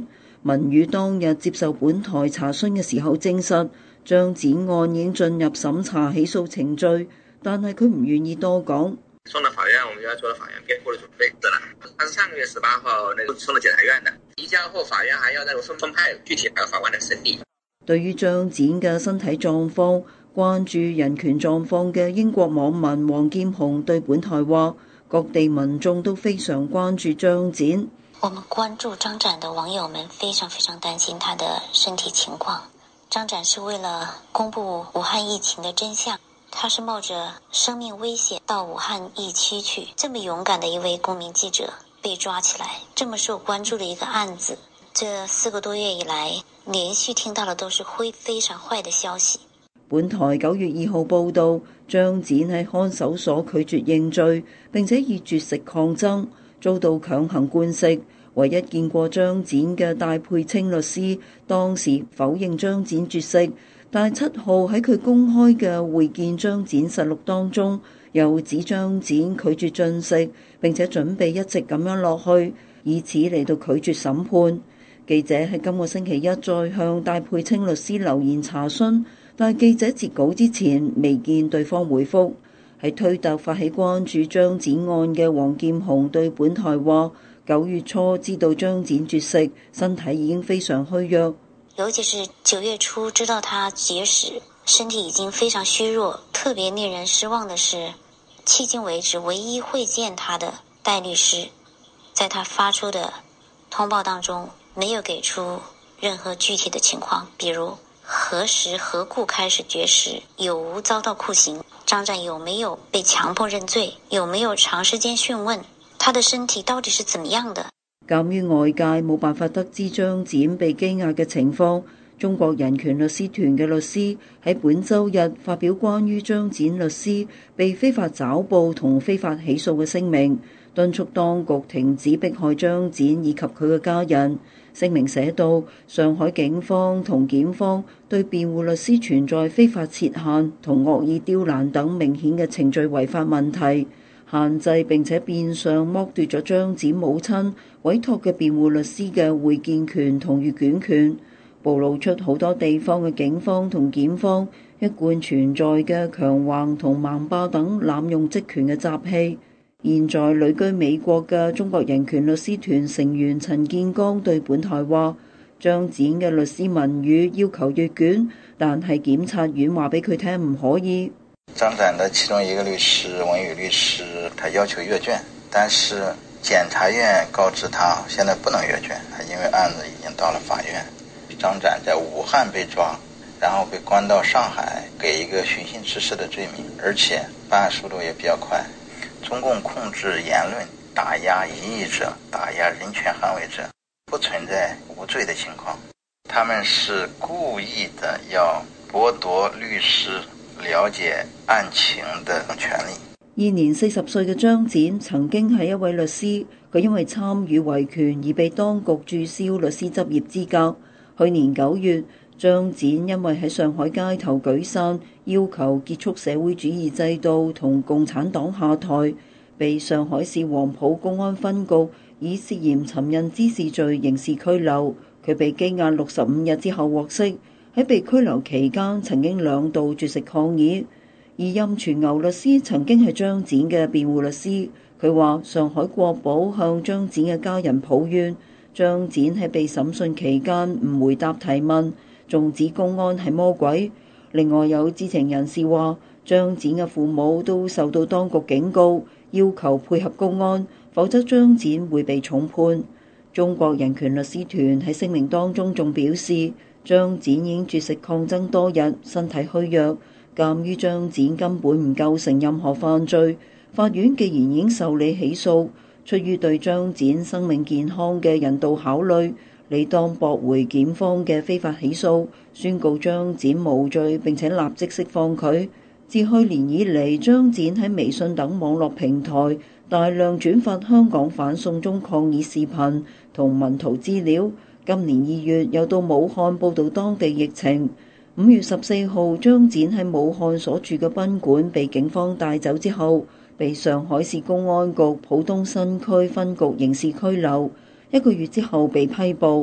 文宇當日接受本台查詢嘅時候證實，張展案已經進入審查起訴程序，但係佢唔願意多講。 送到法院，我們就要做了法院辯護的準備。是了，他是上個月18號送到檢察院的，移交後法院還要再分派，具體還有法官的審理。 對於張展嘅身體狀況，關注人權狀況嘅英國網民黃劍虹對本台話，各地民眾都非常關注張展。 我們關注張展的網友們非常擔心他的身體情況。張展是為了公布武漢疫情的真相，他是冒着生命危險到武漢疫區去，這麼勇敢的一位公民記者被抓起來，這麼受關注的一個案子，這4個多月以來連續聽到的都是非常壞的消息。 本台9月2號報道，張展喺看守所拒絕認罪，並且以絕食抗爭，遭到強行灌食。唯一見過張展嘅戴佩清律師當時否認張展絕食，但係7號喺佢公開嘅會見張展實錄當中，又指張展拒絕進食，並且準備一直咁樣落去，以此嚟到拒絕審判。記者喺今個星期一再向戴佩清律師留言查詢，但係記者截稿之前未見對方回覆。喺推特發起關注張展案嘅黃劍虹對本台話，9月初知道張展絕食，身體已經非常虛弱。 尤其是9月初知道他絕食，身體已經非常虛弱。特別令人失望的是，迄今為止唯一會見他的戴律師，在他發出的通報當中沒有給出任何具體的情況，比如何時何故開始絕食，有無遭到酷刑，張展有沒有被強迫認罪，有沒有長時間訊問，他的身體到底是怎麼樣的。 鑑於外界冇辦法得知張展被羈押嘅情況，中國人權律師團嘅律師喺本週日發表關於張展律師被非法抓捕同非法起訴嘅聲明，敦促當局停止迫害張展以及佢嘅家人。聲明寫到，上海警方同檢方對辯護律師存在非法設限同惡意刁難等明顯嘅程序違法問題，限制並且變相剝奪咗張展母親委託嘅辯護律師嘅會見權同閱卷權，暴露出好多地方嘅警方同檢方一貫存在嘅強橫同盲霸等濫用職權嘅習氣。現在旅居美國嘅中國人權律師團成員陳建剛對本台話，張展嘅律師文宇要求閱卷，但係檢察院話俾佢聽唔可以。 張展的其中一個律師文宇律師，他要求閱卷，但是檢察院告知他現在不能閱卷，因為案子已經到了法院。張展在武漢被抓，然後被關到上海，給一個尋釁滋事的罪名，而且辦案速度也比較快。中共控制言論，打壓異議者，打壓人權捍衛者，不存在無罪的情況。他們是故意的要剝奪律師了解案情的權利。 現年40歲嘅張展曾經係一位律師，佢因為參與維權而被當局註銷律師執業資格。去年9月，張展因為喺上海街頭舉傘，要求結束社會主義制度同共產黨下台，被上海市黃埔公安分局以涉嫌尋釁滋事罪刑事拘留。佢被羈押65日之後獲釋，喺被拘留期間曾經2度絕食抗議。而任全牛律師曾經係張展嘅辯護律師，佢話上海國保向張展嘅家人抱怨，張展喺被審訊期間唔回答提問，仲指公安係魔鬼。另外有知情人士話，張展嘅父母都受到當局警告，要求配合公安，否則張展會被重判。中國人權律師團喺聲明當中仲表示，張展已經絕食抗爭多日，身體虛弱。鑑於張展根本唔構成任何犯罪，法院既然已經受理起訴，出於對張展生命健康嘅人道考慮，理當駁回檢方嘅非法起訴，宣告張展無罪，並且立即釋放佢。自去年以嚟，張展喺微信等網絡平台大量轉發香港反送中抗議視頻同文圖資料。今年2月又到武漢報導當地疫情。5月14號，張展喺武漢所住嘅賓館被警方帶走之後，被上海市公安局浦東新區分局刑事拘留，1個月之後被批捕。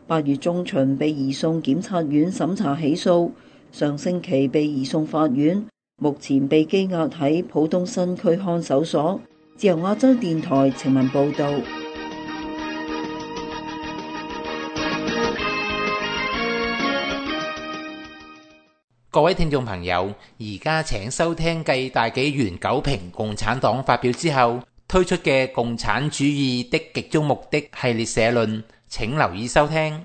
8月中旬被移送檢察院審查起訴，上星期被移送法院，目前被羈押喺浦東新區看守所。自由亞洲電台情文報道。 各位聽眾朋友，而家請收聽繼大紀元九評共產黨發表之後推出嘅共產主義的極終目的系列社論，請留意收聽。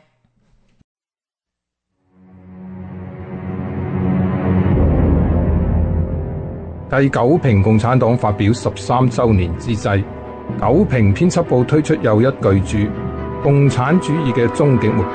繼九評共產黨發表13週年之際，九評編輯部推出又一巨著《共產主義嘅終極目的》。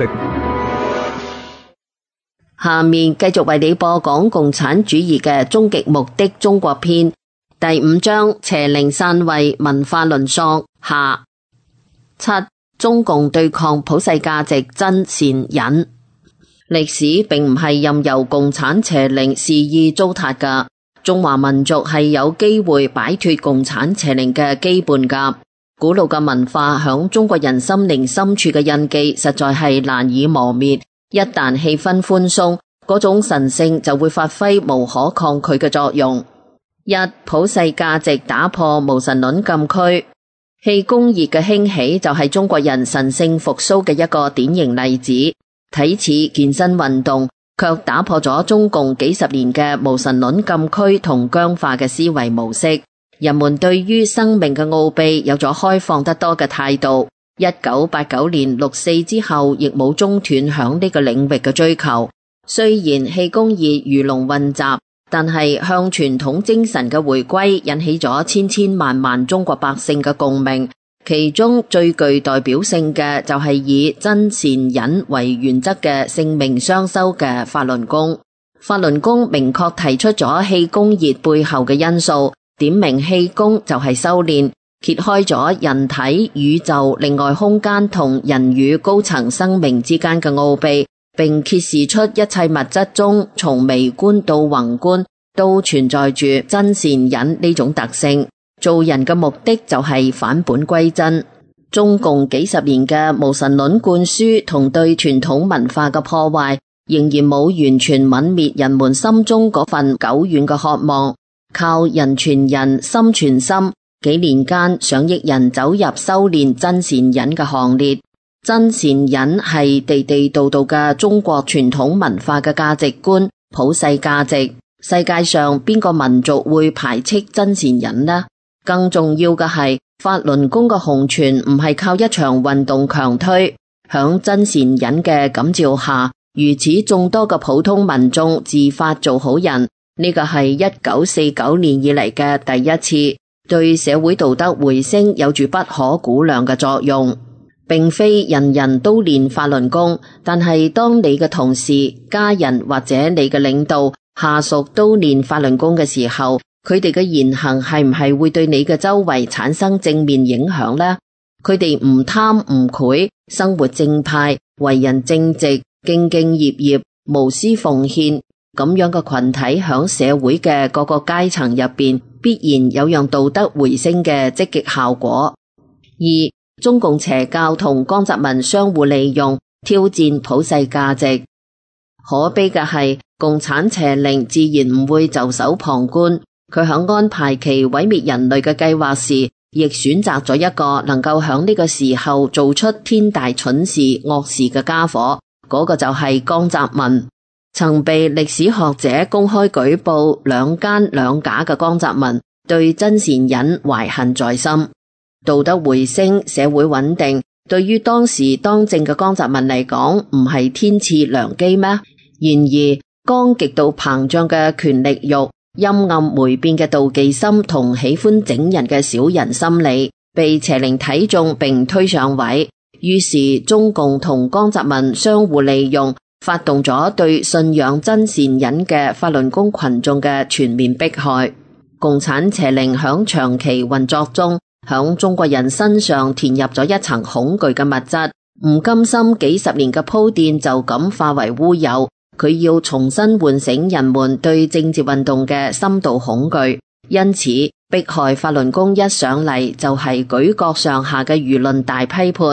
下面繼續為你播講共產主義嘅終極目的中國篇第5章邪靈篡位文化淪喪下。7. 中共對抗普世價值真善忍。歷史並唔係任由共產邪靈肆意糟蹋噶，中華民族係有機會擺脫共產邪靈嘅羈絆噶。古老嘅文化響中國人心靈深處嘅印記實在係難以磨滅。一旦氣氛寬鬆，嗰種神聖就會發揮無可抗拒嘅作用。1. 普世價值打破無神論禁區。氣功熱嘅興起就係中國人神聖復甦嘅一個典型例子。睇似健身運動，卻打破咗中共幾十年嘅無神論禁區同僵化嘅思維模式。人們對於生命嘅奧秘有咗開放得多嘅態度。1989年6.4之後，亦冇中斷響呢個領域嘅追求。雖然氣功熱魚龍混雜，但係向傳統精神嘅回歸引起咗千千萬萬中國百姓嘅共鳴。其中最具代表性嘅就係以真善忍為原則嘅性命雙修嘅法輪功。法輪功明確提出咗氣功熱背後嘅因素，點明氣功就係修煉，揭開咗人體、宇宙、另外空間同人與高層生命之間嘅奧秘，並揭示出一切物質中從微觀到宏觀都存在住真善忍呢種特性。做人嘅目的就係返本歸真。中共幾十年嘅無神論灌輸同對傳統文化嘅破壞，仍然冇完全泯滅人們心中嗰份久遠嘅渴望。靠人傳人，心傳心，幾年間上億人走入修煉真善忍嘅行列。真善忍係地地道道嘅中國傳統文化嘅價值觀，普世價值。世界上邊個民族會排斥真善忍呢？更重要嘅係，法輪功嘅紅傳唔係靠一場運動強推，響真善忍嘅感召下，如此眾多嘅普通民眾自發做好人，呢個係1949年以嚟嘅第一次，對社會道德回升有住不可估量嘅作用。並非人人都練法輪功，但係當你嘅同事、家人或者你嘅領導、下屬都練法輪功嘅時候，佢哋嘅言行係唔係會對你嘅周圍產生正面影響呢？佢哋唔貪唔賄，生活正派，為人正直，兢兢業業，無私奉獻，咁樣嘅群體響社會嘅各個階層入邊，必然有讓道德回升嘅積極效果。2. 中共邪教同江澤民相互利用，挑戰普世價值。可悲嘅係，共產邪靈自然唔會袖手旁觀。佢響安排其毀滅人類嘅計劃時，亦選擇咗一個能夠響呢個時候做出天大蠢事惡事嘅家伙，嗰個就係江澤民。曾被歷史學者公開舉報兩奸兩假嘅江澤民，對真善忍懷恨在心。道德回升，社會穩定，對於當時當政嘅江澤民嚟講，唔係天賜良機咩？然而，江極度膨脹嘅權力欲、陰暗梅變嘅妒忌心同喜歡整人嘅小人心理，被邪靈睇中並推上位。於是中共同江澤民相互利用，發動咗對信仰真善忍嘅法輪功群眾嘅全面迫害。共產邪靈響長期運作中，響中國人身上填入咗一層恐懼嘅物質，唔甘心幾十年嘅鋪墊就咁化為烏有。佢要重新喚醒人們對政治運動嘅深度恐懼，因此迫害法輪功一上嚟就係舉國上下嘅輿論大批判，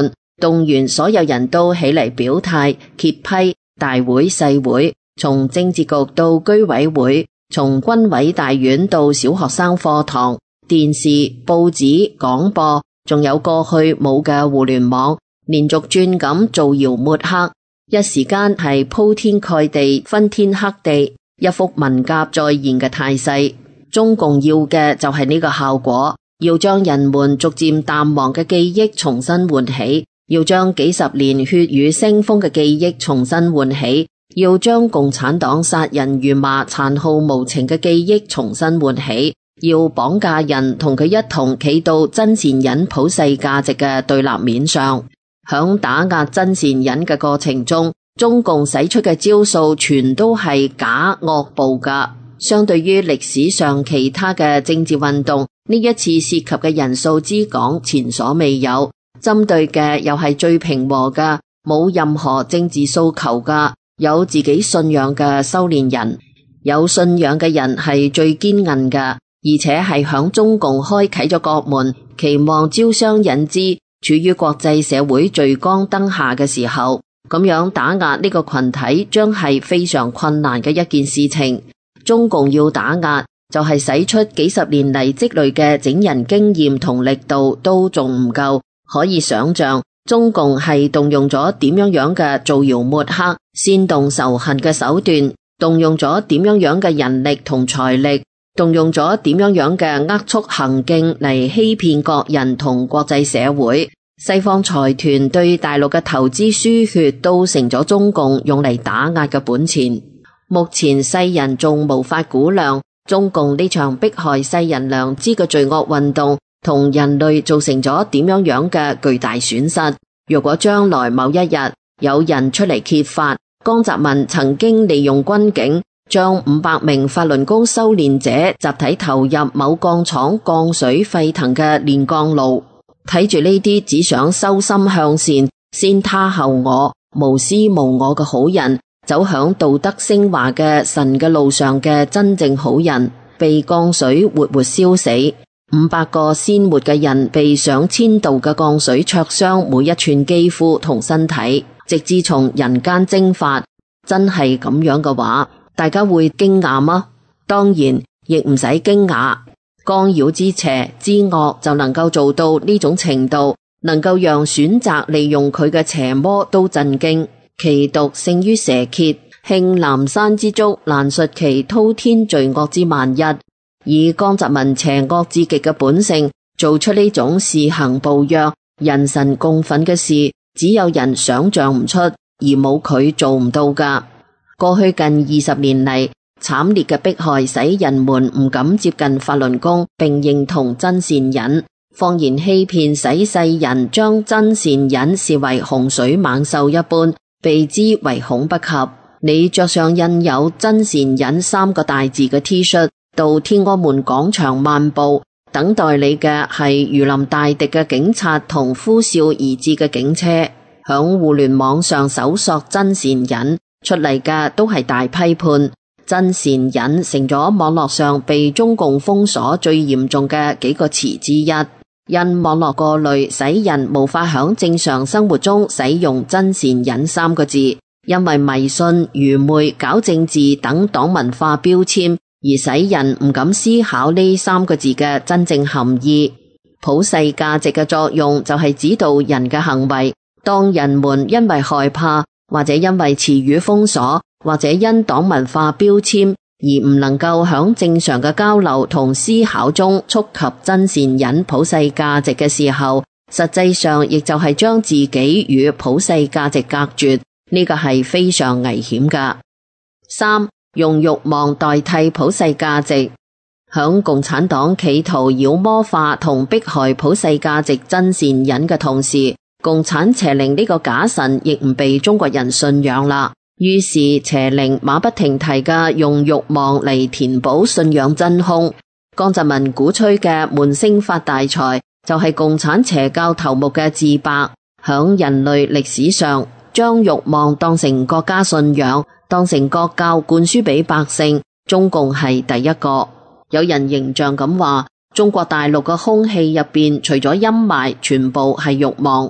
動員所有人都起嚟表態，揭批大會細會，從政治局到居委會，從軍委大院到小學生課堂，電視、報紙、廣播，仲有過去冇嘅互聯網，連續轉咁造謠抹黑，一時間係鋪天蓋地、昏天黑地，一幅文革再現嘅態勢。中共要嘅就係呢個效果，要將人們逐漸淡忘嘅記憶重新喚起，要將幾十年血雨腥風嘅記憶重新喚起，要將共產黨殺人如麻、殘酷無情嘅記憶重新喚起，要綁架人同佢一同企到真善忍普世價值嘅對立面上。響打壓真善忍嘅過程中，中共使出嘅招數全都係假惡暴噶。相對於歷史上其他嘅政治運動，呢一次涉及嘅人數之廣前所未有，針對嘅又係最平和嘅，冇任何政治訴求嘅，有自己信仰嘅修煉人。有信仰嘅人係最堅韌嘅，而且係響中共開啟咗國門，期望招商引資，處於國際社會聚光燈下嘅時候，咁樣打壓呢個群體將係非常困難嘅一件事情。中共要打壓，就係使出幾十年嚟積累嘅整人經驗同力度都仲唔夠，可以想象中共係動用咗點樣嘅造謠抹黑、煽動仇恨嘅手段，動用咗點樣嘅人力同財力，動用咗點樣嘅扼促行徑嚟欺騙國人同國際社會。西方財團對大陸嘅投資輸血都成咗中共用嚟打壓嘅本錢。目前世人仲無法估量中共呢場迫害世人良知嘅罪惡運動同人類造成咗點樣嘅巨大損失。如果將來某一日有人出嚟揭發江澤民曾經利用軍警將500名法輪功修煉者集體投入某鋼廠降水沸騰嘅煉鋼爐，睇住呢啲只想修心向善、先他後我、無私無我嘅好人，走向道德升華嘅神嘅路上嘅真正好人，被降水活活燒死；500個鮮活嘅人被上千度嘅降水灼傷每一寸肌膚同身體，直至從人間蒸發。真係咁樣嘅話，大家會驚訝嗎？當然亦唔使驚訝。干擾之邪之惡就能夠做到呢種程度，能夠讓選擇利用佢嘅邪魔都震驚。其毒勝於蛇蠍，慶南山之竹，難述其滔天罪惡之萬一。以江澤民邪惡至極嘅本性，做出呢種肆行暴虐、人神共憤嘅事，只有人想象唔出，而冇佢做唔到噶。過去近20年嚟，慘烈嘅迫害使人們唔敢接近法輪功，並認同真善忍，謊言欺騙使世人將真善忍視為洪水猛獸一般，避之唯恐不及。你着上印有真善忍3個大字嘅 T 恤，到天安門廣場漫步，等待你嘅係如臨大敵嘅警察同呼嘯而至嘅警車。響互聯網上搜索真善忍，出嚟嘅都係大批判。真善忍成咗網絡上被中共封鎖最嚴重嘅幾個詞之一。因網絡過濾使人無法響正常生活中使用真善忍3個字，因為迷信、愚昧、搞政治等黨文化標籤而使人唔敢思考呢3個字嘅真正含義。普世價值嘅作用就係指導人嘅行為。當人們因為害怕，或者因為詞語封鎖，或者因黨文化標籤而唔能夠響正常嘅交流同思考中觸及真善忍普世價值嘅時候，實際上亦就係將自己與普世價值隔絕，呢個係非常危險㗎。3. 用慾望代替普世價值。響共產黨企圖妖魔化同迫害普世價值真善忍嘅同時，共產邪靈呢個假神亦唔被中國人信仰啦。於是邪靈馬不停蹄嘅用慾望嚟填補信仰真空。江澤民鼓吹嘅悶聲發大財就係共產邪教頭目嘅自白。響人類歷史上，將慾望當成國家信仰，當成國教灌輸俾百姓，中共係第一個。有人形象咁話，中國大陸嘅空氣入邊除咗陰霾，全部係慾望。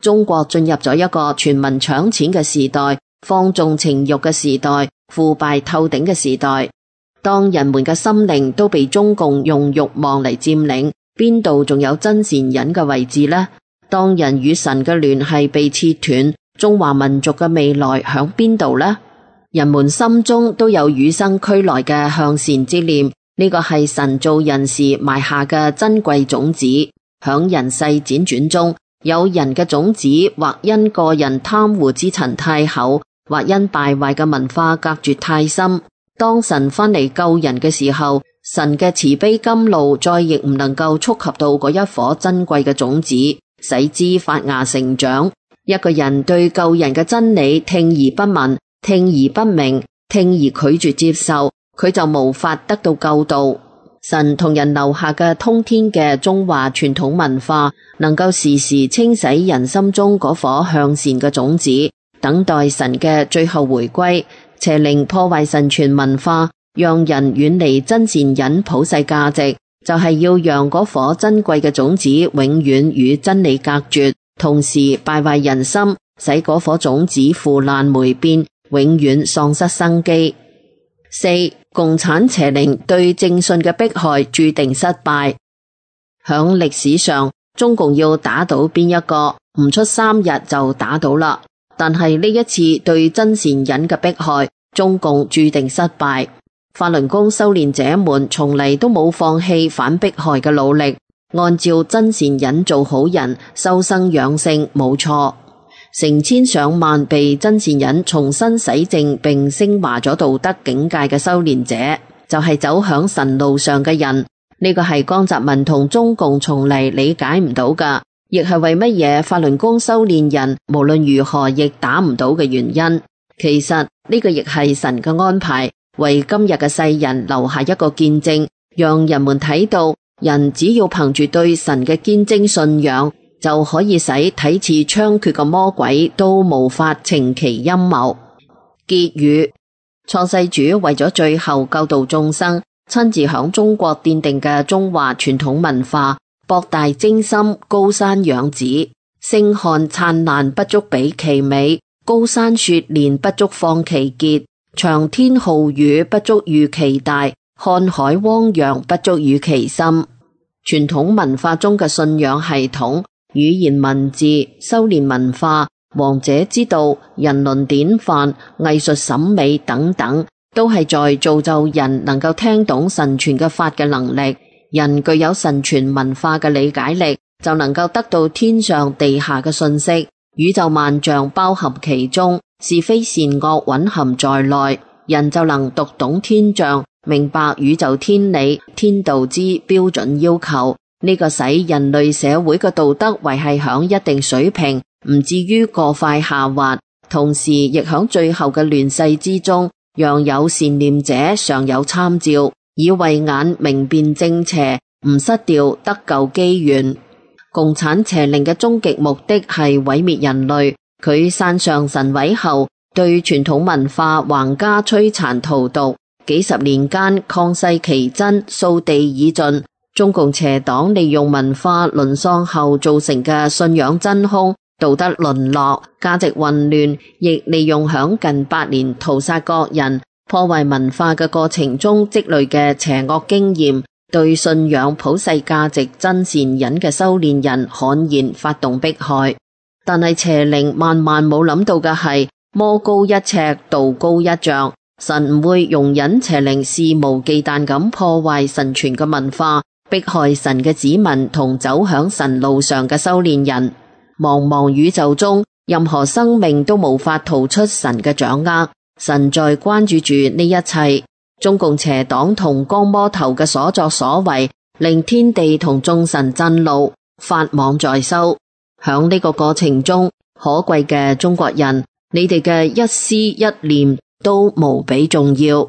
中國進入咗一個全民搶錢嘅時代、放縱情慾嘅時代、腐敗透頂嘅時代。當人們嘅心靈都被中共用慾望嚟佔領，邊度仲有真善忍嘅位置呢？當人與神嘅聯繫被切斷，中華民族嘅未來響邊度呢？人們心中都有與生俱來嘅向善之念，呢個係神造人時埋下嘅珍貴種子。響人世輾轉中，有人嘅種子或因個人貪污之塵太厚，或因敗壞嘅文化隔絕太深。當神返嚟救人嘅時候，神嘅慈悲甘露再亦唔能夠觸及到嗰一顆珍貴嘅種子，使之發芽成長。一個人對救人嘅真理聽而不聞，聽而不明，聽而拒絕接受，佢就無法得到救導。神同人留下嘅通天嘅中華傳統文化，能夠時時清洗人心中嗰顆向善嘅種子，等待神嘅最後回歸。邪靈破壞神傳文化，讓人遠離真善忍普世價值，就係要讓嗰顆珍貴嘅種子永遠與真理隔絕，同時敗壞人心，使嗰顆種子腐爛霉變，永遠喪失生機。4. 共產邪靈對正信嘅迫害注定失敗。響歷史上，中共要打倒邊一個，唔出3日就打倒啦。但係呢一次對真善忍嘅迫害，中共注定失敗。法輪功修煉者們從嚟都冇放棄反迫害嘅努力，按照真善忍做好人，修生養性，冇錯。成千上萬被真善忍重新洗淨並升華咗道德境界嘅修煉者，就係走響神路上嘅人。呢個係江澤民同中共從嚟理解唔到噶，亦係為乜嘢法輪功修煉人無論如何亦打唔到嘅原因。其實呢個亦係神嘅安排，為今日嘅世人留下一個見證，讓人們睇到人只要憑住對神嘅堅貞信仰，就可以使睇似猖獗嘅魔鬼都無法逞其陰謀。結語：創世主為咗最後救度眾生，親自響中國奠定嘅中華傳統文化，博大精深，高山仰止，星漢燦爛不足比其美，高山雪蓮不足放其傑，長天浩宇不足喻其大，瀚海汪洋不足喻其深。傳統文化中嘅信仰系統、語言文字、修煉文化、王者之道、人倫典範、藝術審美等等，都係在造就人能夠聽懂神傳嘅法嘅能力。人具有神傳文化嘅理解力，就能夠得到天上地下嘅信息，宇宙萬象包含其中，是非善惡蘊含在內，人就能讀懂天象，明白宇宙天理、天道之標準要求。呢個使人類社會嘅道德維繫響一定水平，唔至於過快下滑，同時亦響最後嘅亂世之中，讓有善念者常有參照，以慧眼明辨正邪，唔失掉得救機緣。共產邪靈嘅終極目的係毀滅人類，佢山上神位後，對傳統文化橫加摧殘荼毒，幾十年間曠世奇珍，掃地已盡。中共邪黨利用文化淪喪後造成嘅信仰真空、道德淪落、價值混亂，亦利用響近8年屠殺國人、破壞文化嘅過程中積累嘅邪惡經驗，對信仰普世價值真善忍嘅修煉人悍然發動迫害。但係邪靈萬萬冇諗到嘅係，魔高一尺，道高一丈，神唔會容忍邪靈肆無忌憚咁破壞神傳嘅文化，迫害神嘅子民同走響神路上嘅修煉人。茫茫宇宙中，任何生命都無法逃出神嘅掌握，神在關注住呢一切。中共邪黨同光魔頭嘅所作所為，令天地同眾神震怒，法網在收。響呢個過程中，可貴嘅中國人，你哋嘅一思一念都無比重要。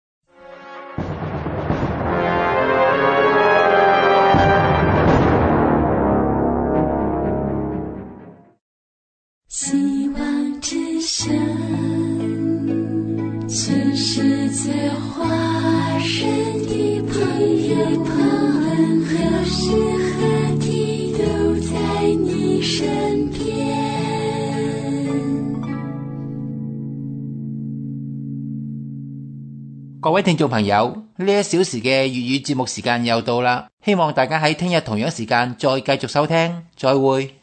希望之聲，全世界華人的朋友們，何時何地都在你身邊。 各位聽眾朋友，呢1小時嘅粵語節目時間又到啦，希望大家喺聽日同樣時間再繼續收聽，再會。